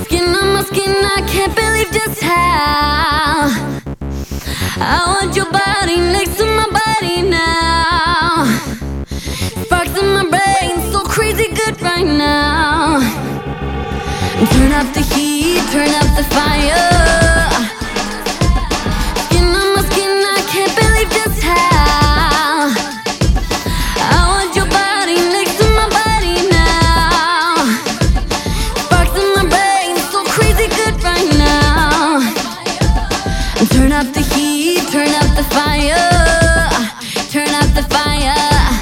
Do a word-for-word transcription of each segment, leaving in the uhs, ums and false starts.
Skin on my skin, I can't believe just how I want your body next to my body now. Sparks in my brain, so crazy good right now. Turn up the heat, turn up the fire. Skin on my skin, I can't believe just how I want your body next to my body now. Sparks in my brain, so crazy good right now. Turn up the heat, turn up the fire. Turn up the fire.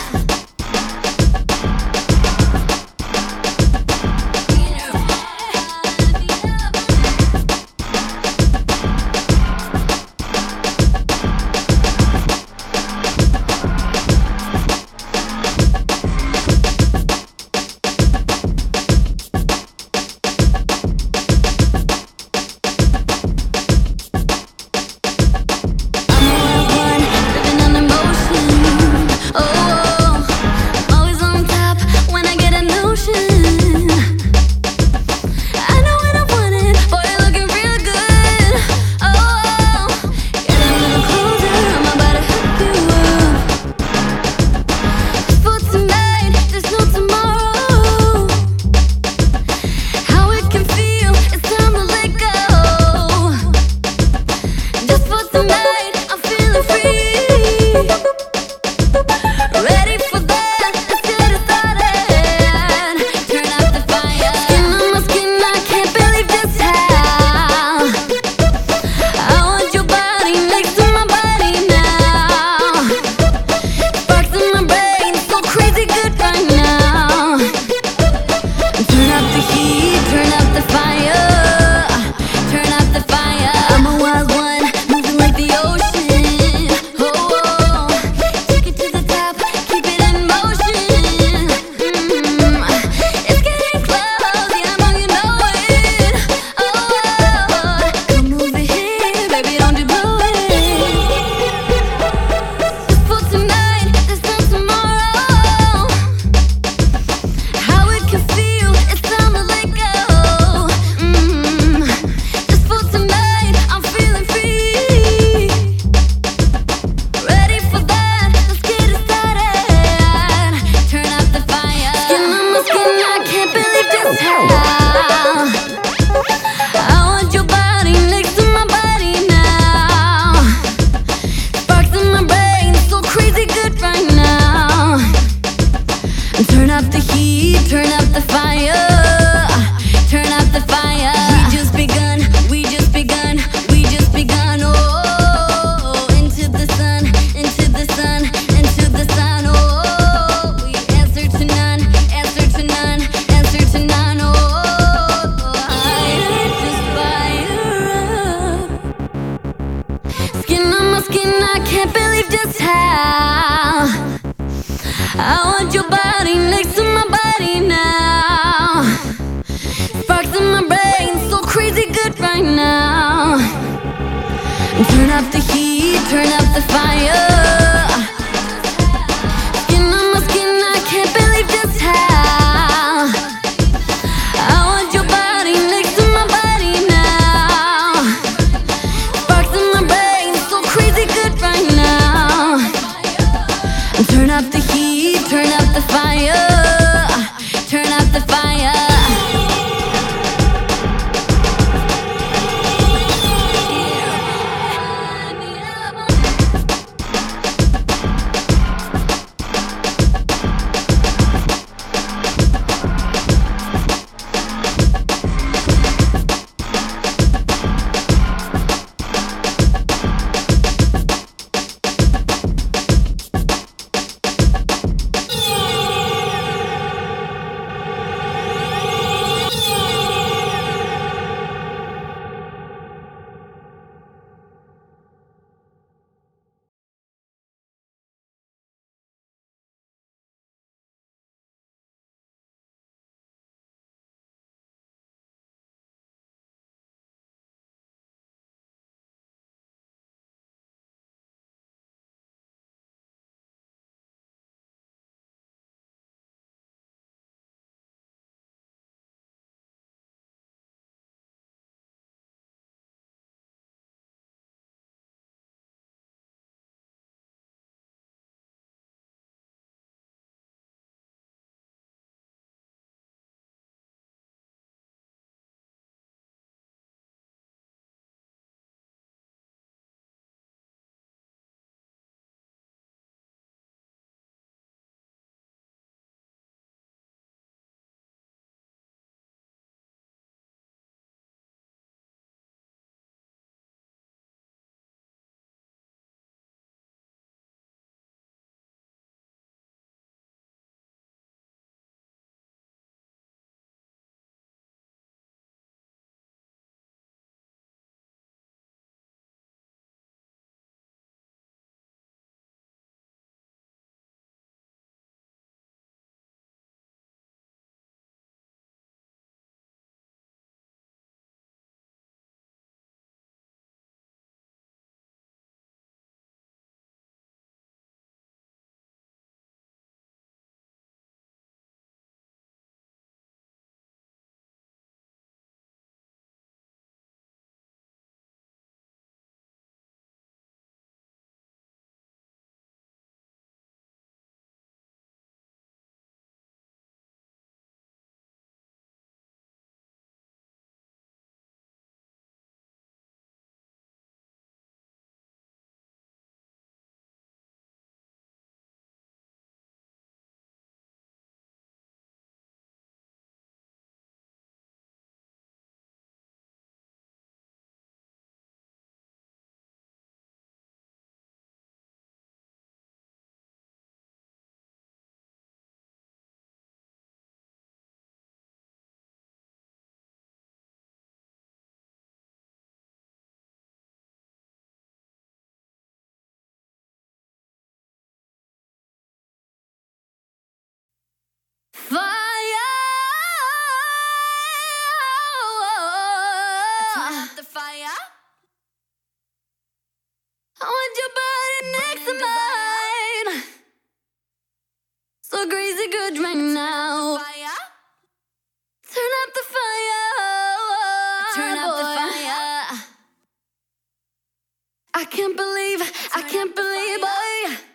Turn up the heat, turn up the fire. Turn up the fire. We just begun, we just begun, we just begun. Oh, into the sun, into the sun, into the sun. Oh, we answer to none, answer to none, answer to none. Oh, higher, just fire up. Skin on my skin, I can't believe just how I want your body next to my body now. Sparks in my brain, so crazy good right now. Turn up the heat, turn up the fire. Skin on my skin, I can't believe just how I want your body next to my body now. Sparks in my brain, so crazy good right now. Turn up the heat, turn up the fire. Turn up the fire. good right now. Turn up the fire. Turn up the fire. I can't believe, I can't believe, boy.